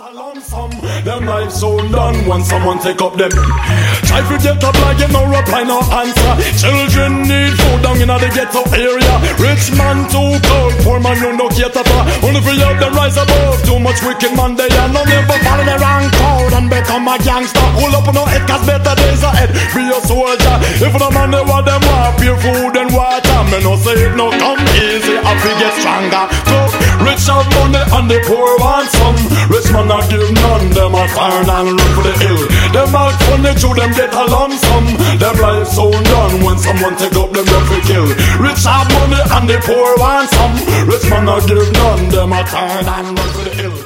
a lump sum. Them life soon done once someone take up them. Try to get up like you no reply, no answer. Children need food down in the ghetto area. Rich man too cold, poor man you no cater for. Only for help them rise above. Too much wicked man they are no never follow the wrong crowd and become a gangster. Hold up on no head cause better days ahead. Be a soldier. If the man they want them want pure food and water. Me no say it no come easy, I feel get stronger. So rich have money and the poor want some. Rich man not give none, them a turn and run for the hill. Them out funny to them get a lump sum. Them life so done when someone take up them up for kill. Rich have money and the poor want some. Rich man not give none, them a turn and run for the hill.